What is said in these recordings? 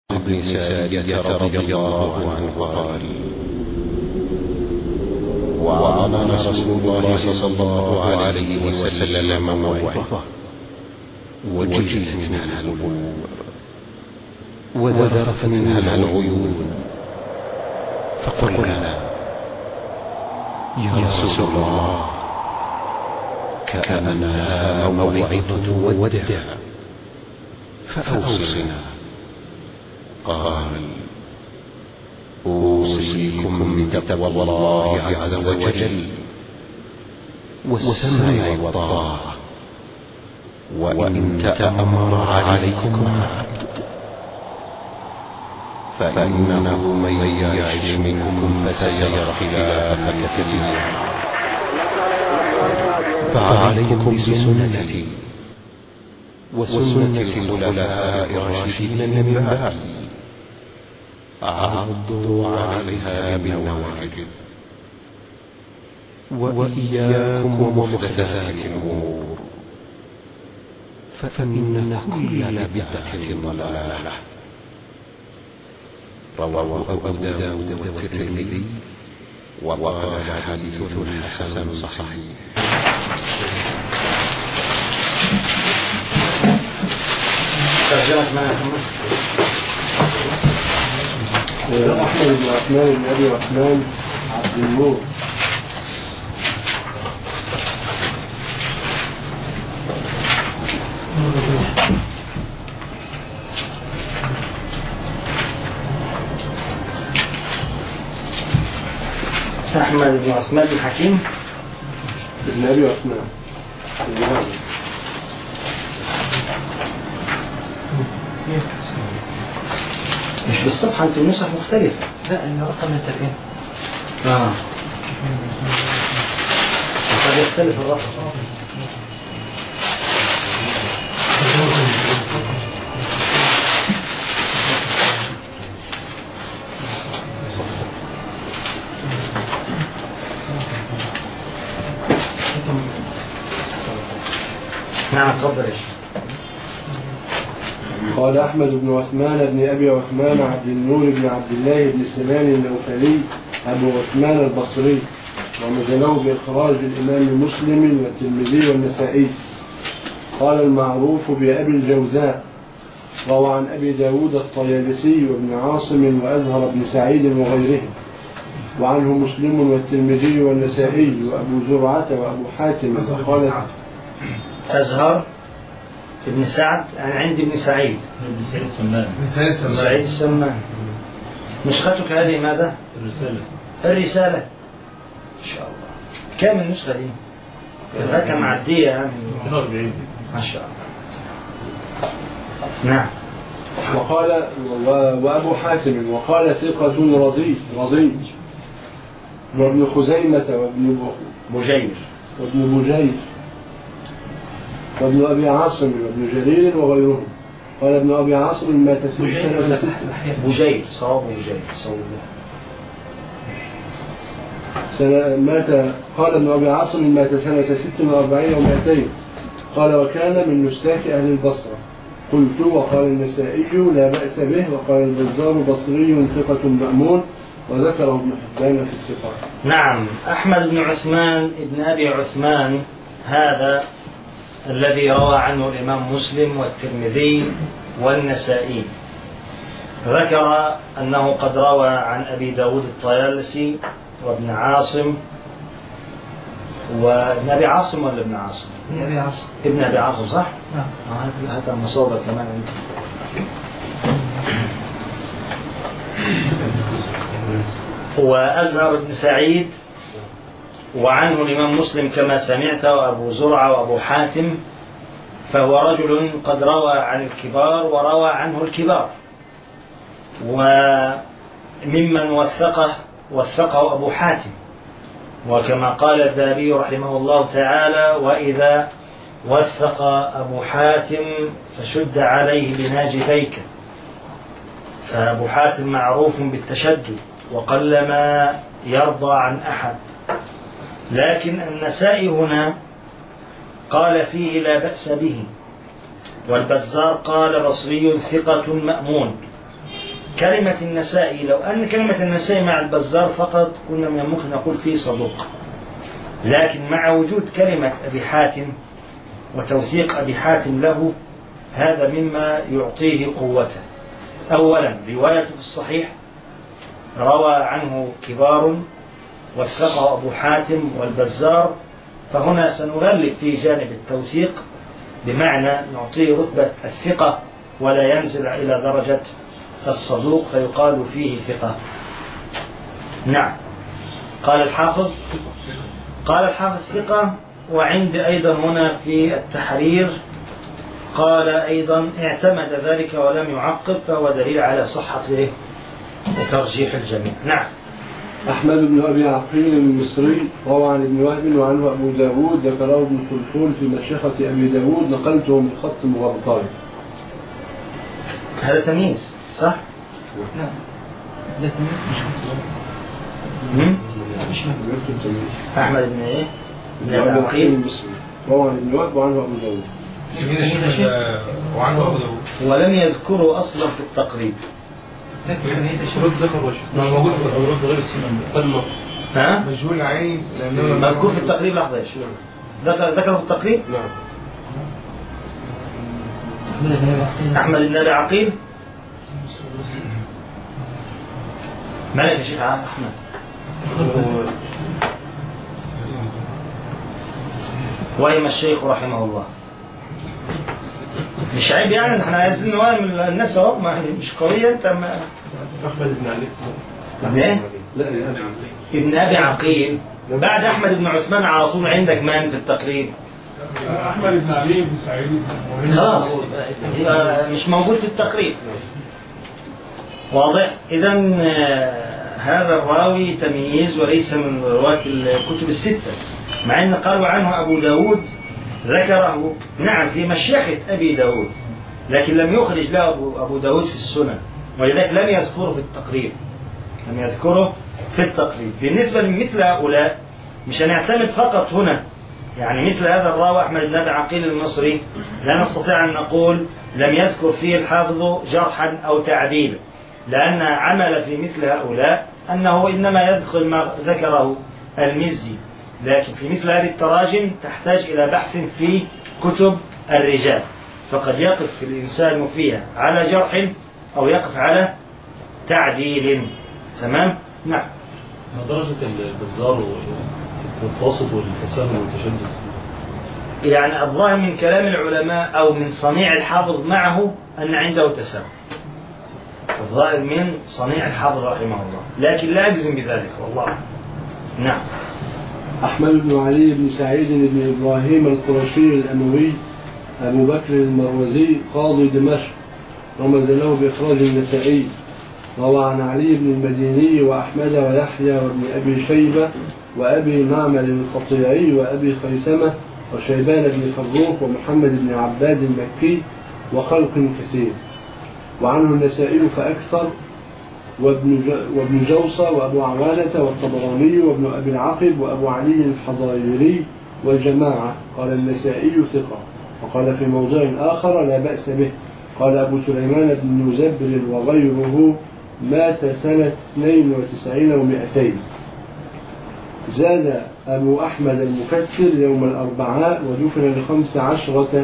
بن سارية رضي الله عنه قال: وعظنا رسول الله صلى الله عليه وسلم موعظة وجلت منها القلوب وذرفت منها العيون، فقلنا: يا رسول الله، كأنها موعظة ودع، فأوصنا. قال: أوصيكم بتقوى الله عز وجل والسمع والطاعة، وإن تأمر عليكم عبد، فإنه من يعش منكم فسيرى اختلافا كثيرا، فعليكم بسنتي وسنة الخلفاء الراشدين من بعدي، عضوا عليها بالنواجذ، وإياكم ومحدثات الأمور، فإن كل بدعة ضلالة. رواه أبو داود والترمذي وقال حديث حسن صحيح. أحمد بن عثمان بن أبي عثمان عبد النور. أحمد بن عثمان بن حكيم بن أبي عثمان. مش بالصفحة، أنت النسخ مختلفة. لا، رقم الترجمة. قد يختلف الرقم. نعم، تفضل. قال أحمد بن عثمان بن أبي عثمان عبد النور بن عبد الله بن سنان النوفلي أبو عثمان البصري، ومجنوه بإخراج الإمام مسلم والترمذي والنسائي. قال المعروف بأبي الجوزاء، روى عن أبي داود الطيالسي وابن عاصم وأزهر بن سعيد وغيرهم، وعنه مسلم والترمذي والنسائي وأبو زرعة وأبو حاتم. فقال أزهر ابن سعد، أنا عندي ابن سعيد. ابن سعيد السمان. ابن سعيد السمان. نسختك هذه ماذا؟ الرسالة. إن شاء الله. كم النسخة دي؟ كذلك معدية يعني. 42. ما شاء الله. نعم. وقال وأبو حاتم وقال ثقة رضي وابن خزيمة وابن بجير وابن أبي عاصم وابن جرير وغيرهم. قال ابن أبي عاصم مات سنة 6. بجير، صواب بجير. قال ابن أبي عاصم مات سنة 46 و200. قال وكان من نساك أهل البصرة. قلت وقال النسائي لا بأس به، وقال البزار بصري ثقة مأمون، وذكره ابن حبان في الثقات. نعم. أحمد بن عثمان ابن أبي عثمان هذا الذي روى عنه الإمام مسلم والترمذي والنسائي، ذكر أنه قد روى عن أبي داود الطيالسي وابن عاصم وابن أبي عاصم ولا ابن عاصم؟ ابن أبي عاصم، صح؟ نعم. هذا مصوبة كمان أنت. وأزهر بن سعيد، وعنه الإمام مسلم كما سمعت، وأبو زرعة وأبو حاتم. فهو رجل قد روى عن الكبار وروى عنه الكبار، وممن وثقه أبو حاتم، وكما قال الذهبي رحمه الله تعالى: وإذا وثق أبو حاتم فشد عليه بناجذيك. فأبو حاتم معروف بالتشدد وقلما يرضى عن أحد. لكن النسائي هنا قال فيه لا بأس به، والبزار قال بصري ثقة مأمون. كلمة النسائي، لو أن كلمة النسائي مع البزار فقط كنا ممكن نقول فيه صدوق، لكن مع وجود كلمة أبي حاتم وتوثيق أبي حاتم له هذا مما يعطيه قوته. أولا رواية في الصحيح روى عنه كبار وثقه أبو حاتم والبزار، فهنا سنغلب في جانب التوثيق بمعنى نعطيه رتبة الثقة ولا ينزل إلى درجة الصدوق فيقال فيه ثقة. نعم. قال الحافظ ثقة. وعند أيضا هنا في التحرير قال أيضا اعتمد ذلك ولم يعقب، فهو دليل على صحة وترجيح الجميع. نعم. أحمد بن أبي عقيل المصري روى عن ابن وهب وعنه أبو داود، ذكره ابن خلخول في مشيخة أبي داود، نقلته من خط مغطاي. هذا تمييز صح؟ نعم. لا تمييز مش أحمد بن إيه؟ بن أبي عقيل المصري روى عن ابن وهب وعنه أبو داود. وعنه أبو داود ولم يذكروا أصلا في التقريب. موجود في الأوراد غير السنن. ها؟ مجهول عين مذكور في التقريب. لحظة ايش؟ ذكر في التقريب؟ نعم. أحمد بن أبي عقيل. مالك يا شيخ أحمد؟ وهم الشيخ رحمه الله. مش عيب يعني احنا عايزين نوهم الناس اهو، ما مش قوية انت. ما أحمد بن علي. ابن ايه؟ لا ابن أبي عقيل. بعد أحمد بن عثمان على طول عندك من في التقريب؟ أحمد بن علي بن سعيد. خلاص مش موجود في التقريب. واضح؟ إذا هذا الراوي تمييز وليس من رواة الكتب الستة، مع أن قالوا عنه أبو داود ذكره نعم في مشيخة أبي داود، لكن لم يخرج له أبو داود في السنن، ولذلك لم يذكره في التقريب. بالنسبة لمثل هؤلاء مش هنعتمد فقط هنا، يعني مثل هذا الراوي أحمد بن أبي عقيل المصري لا نستطيع أن نقول لم يذكر فيه الحافظ جرحا أو تعديلا، لأن عمل في مثل هؤلاء أنه إنما يدخل ما ذكره المزي، لكن في مثل هذه التراجم تحتاج إلى بحث في كتب الرجال، فقد يقف الإنسان فيها على جرح أو يقف على تعديل. تمام؟ نعم. درجة البزار والتوسط والتساهل والتشدد، يعني الظاهر من كلام العلماء أو من صنيع الحافظ معه أن عنده تساهل، الظاهر من صنيع الحافظ رحمه الله، لكن لا أجزم بذلك والله. نعم. أحمد بن علي بن سعيد بن إبراهيم القرشي الأموي أبو بكر المروزي قاضي دمشق، رمز له بإخراج النسائي، روى عن علي بن المديني وأحمد ويحيى وابن أبي شيبة وأبي معمر القطيعي وأبي خيثمة وشيبان بن فروخ ومحمد بن عباد المكي وخلق كثير، وعنه النسائي فأكثر وابن جوصة وأبو عوانة والطبراني وابن أبي العقب وأبو علي الحضيري والجماعة. قال النسائي ثقة، وقال في موضع آخر لا بأس به. قال أبو سليمان بن مزبر وغيره مات سنة 92 و200. زاد أبو أحمد المفسر يوم الأربعاء ودفن ل15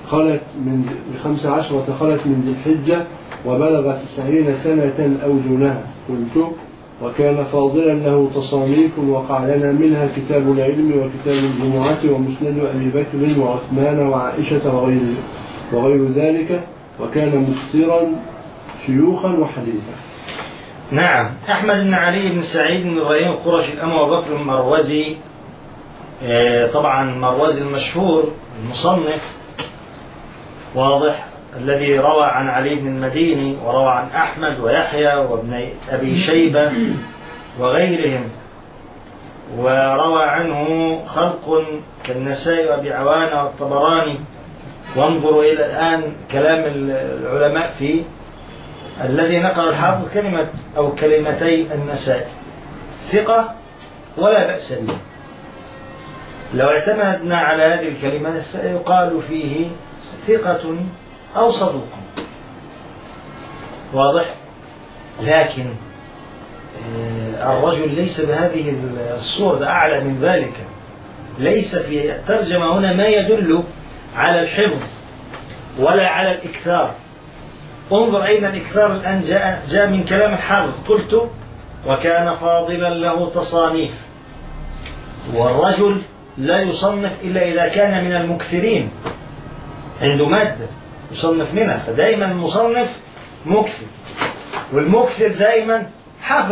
خلت من ذي الحجة وبلغ 90 سنة أو دونها. قلت وكان فاضلا له تصانيف وقع لنا منها كتاب العلم وكتاب الجمعة ومسند أبي بكر وعثمان وعائشة وغير ذلك، وكان مكثرا شيوخا وحديثا. نعم. أحمد بن علي بن سعيد بن إبراهيم القرشي الأموي أبو بكر المروزي، طبعا مروزي المشهور المصنف واضح، الذي روى عن علي بن المديني وروى عن أحمد ويحيى وابن أبي شيبة وغيرهم، وروى عنه خلق كالنسائي وأبي عوانة والطبراني. وانظروا إلى الآن كلام العلماء فيه، الذي نقل الحافظ كلمة أو كلمتي النسائي ثقة ولا بأس به. لو اعتمدنا على هذه الكلمة يقال فيه ثقة أو صدوق. واضح؟ لكن الرجل ليس بهذه الصورة، أعلى من ذلك. ليس في الترجمة هنا ما يدل على الحفظ ولا على الإكثار. انظر أين الإكثار الآن جاء من كلام الحافظ. قلت وكان فاضلا له تصانيف، والرجل لا يصنف إلا إذا كان من المكثرين، عنده مادة يصنف منها، فدائما المصنف مكثر، والمكثر دائما حافظ.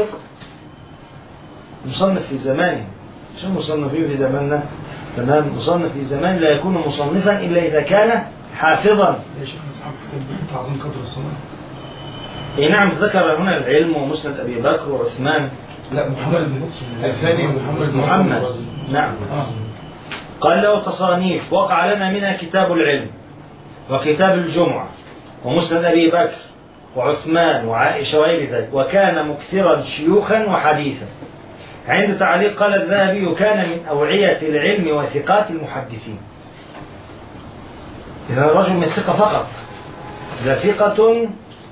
مصنف في زمانه، شو مصنفين في زماننا؟ تمام، مصنف في زمان لا يكون مصنفا إلا إذا كان حافظا. يا شيخ أصحاب كتاب تعظيم قدر الصلاة. إيه نعم، ذكر هنا العلم ومسند أبي بكر وعثمان. لا، محمد بن نصر الثاني، محمد نعم. قال له تصانيف وقع لنا منها كتاب العلم وكتاب الجمعة ومسند أبي بكر وعثمان وعائشة وغير ذلك، وكان مكثرا شيوخا وحديثا. عند تعليق قال الذهبي كان من أوعية العلم وثقات المحدثين. إذا الرجل من ثقة فقط، إذا ثقة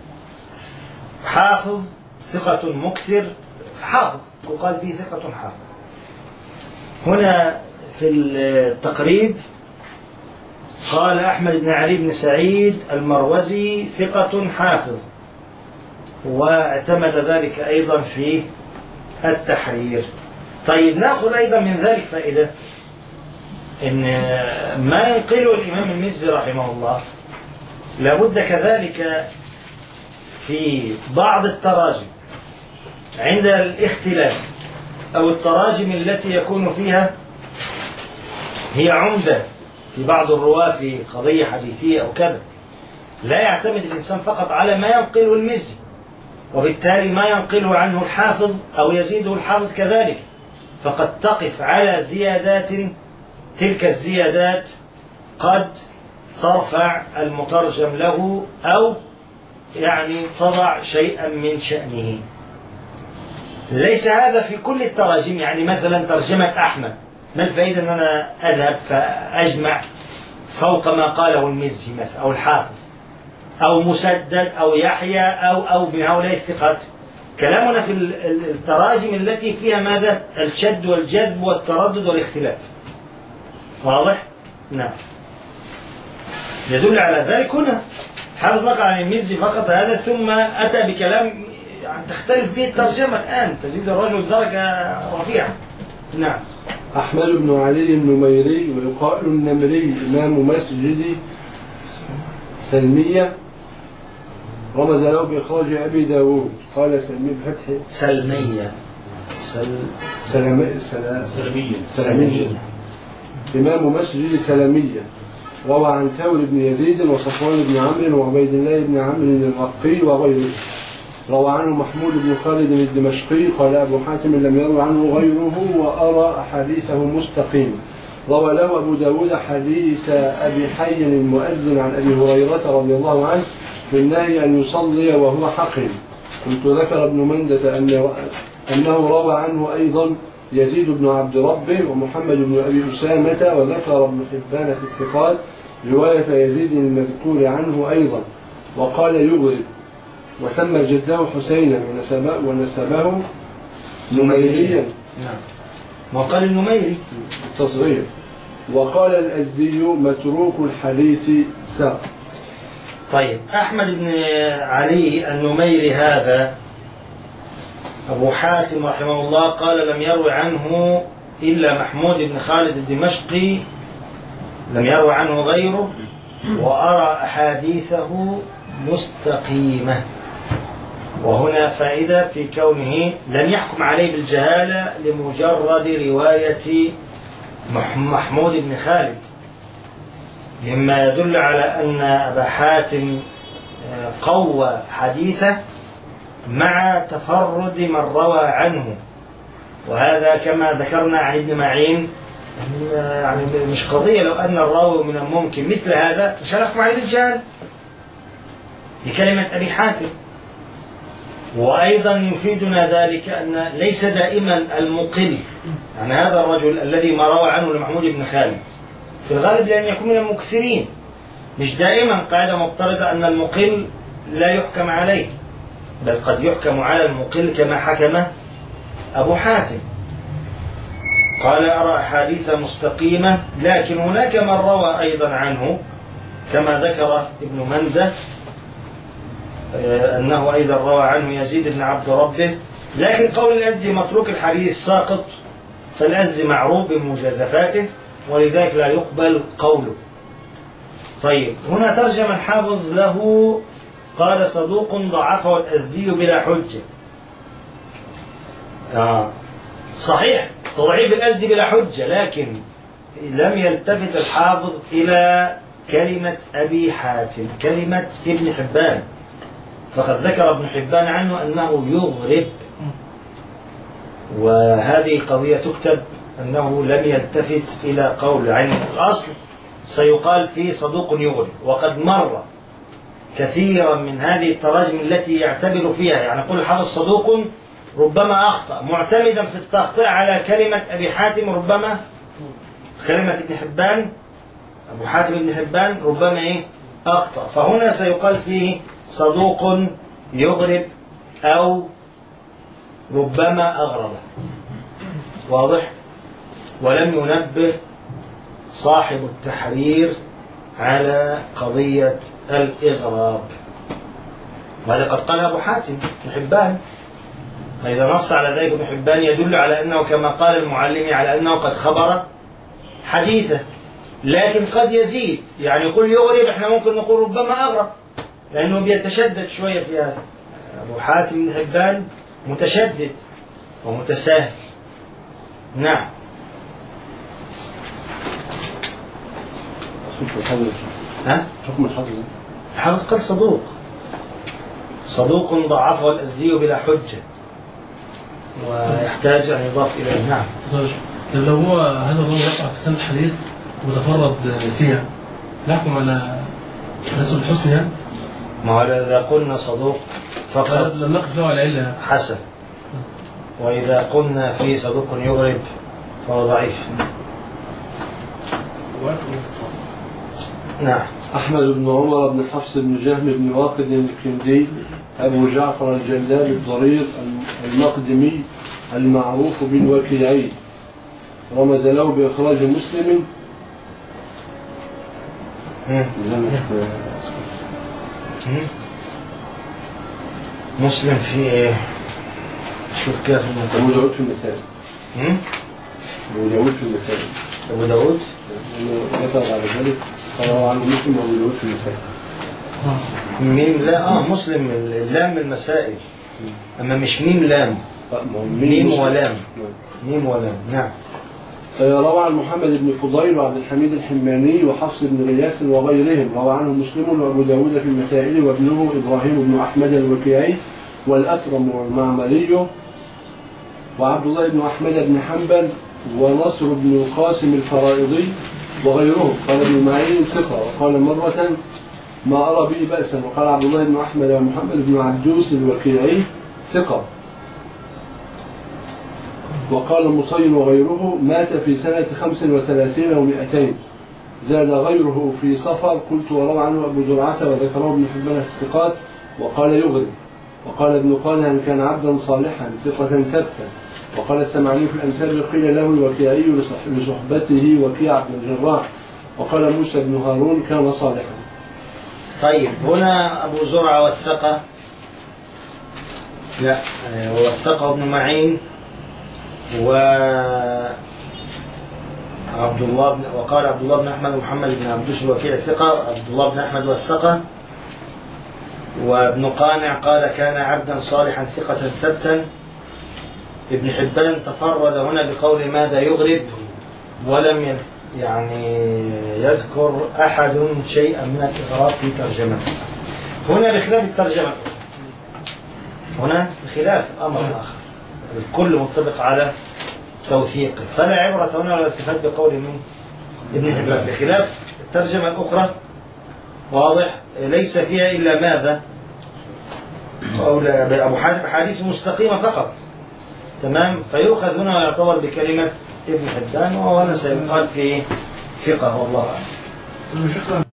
حافظ، ثقة مكثر حافظ، وقال فيه ثقة حافظ. هنا في التقريب قال أحمد بن علي بن سعيد المروزي ثقة حافظ، واعتمد ذلك أيضا في التحرير. طيب نأخذ أيضا من ذلك فائدة، إن ما ينقله الإمام المزي رحمه الله لابد كذلك في بعض التراجم عند الاختلاف أو التراجم التي يكون فيها هي عمدة في بعض الرواة في قضية حديثية أو كذا، لا يعتمد الإنسان فقط على ما ينقله المزي، وبالتالي ما ينقله عنه الحافظ أو يزيده الحافظ كذلك، فقد تقف على زيادات، تلك الزيادات قد ترفع المترجم له أو يعني تضع شيئا من شأنه. ليس هذا في كل التراجم، يعني مثلا ترجمة أحمد، ما الفائدة أن أنا أذهب فأجمع فوق ما قاله المزي مثلا أو الحافظ أو مسدد أو يحيى أو من هؤلاء الثقات. كلامنا في التراجم التي فيها ماذا؟ الشد والجذب والتردد والاختلاف. واضح؟ نعم. يدل على ذلك هنا حافظ بقى عن المزي فقط هذا، ثم أتى بكلام يعني تختلف به الترجمة الآن، تزيد الرجل درجة رفيعة. نعم. أحمد بن علي النميري ويقال النمري إمام مسجد سلمية، رمز له بإخراج أبي داود. قال سلمية بفتح سلمية سلمية إمام مسجد سلمية، روى عن ثور بن يزيد وصفوان بن عمرو وعبيد الله بن عمرو الرقي وغيره. روى عنه محمود بن خالد الدمشقي. قال أبو حاتم لم يروي عنه غيره وأرى أحاديثه مستقيم. روى له أبو داود حديث أبي حي المؤذن عن أبي هريرة رضي الله عنه في النهي أن يصلي وهو حقن. كنت ذكر ابن مندة أنه روى عنه أيضا يزيد بن عبد ربه ومحمد بن أبي أسامة، وذكر ابن حبان في الثقات رواية يزيد المذكور عنه أيضا، وقال يغرب، وسمى جده حسينا ونسبه نميريا. نعم. وقال النميري التصغير. وقال الأزدي متروك الحديث ساق. طيب أحمد بن علي النميري هذا أبو حاتم رحمه الله قال لم يروي عنه إلا محمود بن خالد الدمشقي، لم يروي عنه غيره، وأرى أحاديثه مستقيمة. وهنا فائدة في كونه لم يحكم عليه بالجهالة لمجرد رواية محمود بن خالد، مما يدل على أن أبا حاتم قوى حديثه مع تفرد من روى عنه. وهذا كما ذكرنا عن ابن معين يعني مش قضية لو أن الراوي من الممكن مثل هذا مش هنحكم عليه بالجهالة بكلمة أبي حاتم. وأيضا يفيدنا ذلك أن ليس دائما المقل، يعني هذا الرجل الذي ما روى عنه لمحمود بن خالد في الغالب لأن يكون من المكثرين، مش دائما قاعدة مضطردة أن المقل لا يحكم عليه. بل قد يحكم على المقل كما حكم أبو حاتم. قال أرى أحاديث مستقيمة، لكن هناك من روى أيضا عنه كما ذكر ابن منده أنه أيضا روى عنه يزيد بن عبد ربه، لكن قول الأزدي متروك الحديث ساقط، فالأزدي معروف بمجازفاته ولذلك لا يقبل قوله. طيب هنا ترجم الحافظ له قال صدوق ضعفه الأزدي بلا حجة. صحيح تضعيف الأزدي بلا حجة، لكن لم يلتفت الحافظ إلى كلمة أبي حاتم، كلمة ابن حبان، فقد ذكر ابن حبان عنه أنه يغرب، وهذه قضية تكتب أنه لم يلتفت إلى قول عين الأصل سيقال فيه صدوق يغرب. وقد مر كثيرا من هذه التراجم التي يعتبر فيها، يعني يقول الحافظ صدوق ربما أخطأ، معتمدا في التخطيء على كلمة أبي حاتم، ربما كلمة ابن حبان أبو حاتم ابن حبان ربما أخطأ، فهنا سيقال فيه صدوق يغرب أو ربما أغرب. واضح؟ ولم ينبه صاحب التحرير على قضية الإغراب، وهذا قد قال أبو حاتم ابن حبان، فإذا نص على ذلك ابن حبان يدل على أنه كما قال المعلمي على أنه قد خبر حديثه، لكن قد يزيد، يعني يقول يغرب احنا ممكن نقول ربما أغرب، لأنه بيتشدد شوية في هذا. أبو حاتم بن حبان متشدد ومتساهل. نعم. حكم الحافظ الحافظ قال صدوق ضعفه الأزدي بلا حجة ويحتاج أن يضاف إليه. نعم. لو هو هذا الرجل وقع في سنة الحديث وتفرد فيها نحكم على نسب الحسن ما هو إذا قلنا صدوق فقط لم نقف له على علة حسن، وإذا قلنا في صدوق يغرب فهو ضعيف. نعم. أحمد بن عمر بن حفص بن جهم بن واقد الكندي أبو جعفر الجلال الضرير المقدمي المعروف بالوكيعي، رمز له بإخراج مسلم. مسلم في شوف كيف أبو داود في المسائل. أبو داود في المسائل. أبو داود ذكر على ذلك قال عنه مسلم وأبو داود في المسائل. ميم لا مسلم اللام المسائل، أما مش ميم لام، ميم ولام. ميم ولام. نعم. روى عن محمد بن فضيل وعبد الحميد الحماني وحفص بن غياث وغيرهم، روى عنه مسلم وأبو داود في المسائل وابنه إبراهيم بن أحمد الوكيعي والأثرم والمعمري وعبد الله بن أحمد بن حنبل ونصر بن القاسم الفرائضي وغيرهم. قال ابن معين ثقة، وقال مرة ما أرى به بأسا، وقال عبد الله بن أحمد ومحمد بن عبدوس الوكيعي ثقة، وقال مصير وغيره مات في سنة 35 و200. زاد غيره في صفر قلت وروى عنه أبو زرعة وذكره ابن حبان في الثقات وقال يغرب. وقال ابن قانع كان عبدا صالحا ثقة ثبتا. وقال السمعاني في الأمثال قيل له الوكيعي لصحبته وكيع بن الجراح. وقال موسى بن هارون كان صالحا. طيب هنا أبو زرعة والثقة لا والثقة ابن معين وقال عبد الله بن أحمد ومحمد بن عبدوس الوكيع ثقة، عبد الله بن أحمد والثقة. وابن قانع قال كان عبدا صالحا ثقة ثبتا. ابن حبان تفرد هنا بقول ماذا يغرب، ولم يذكر أحد شيئا من الإغراب في ترجمته. هنا بخلاف الترجمة، هنا بخلاف أمر آخر، الكل متفق على توثيقه، فلا عبرة هنا ولا التفات بقول من ابن حبان، بخلاف الترجمة الأخرى. واضح؟ ليس فيها إلا ماذا؟ أبو حاتم حديث مستقيمة فقط. تمام؟ فيؤخذ هنا ويعتبر بكلمة ابن حبان، وهنا سيقال في ثقة والله أعلم. شكرا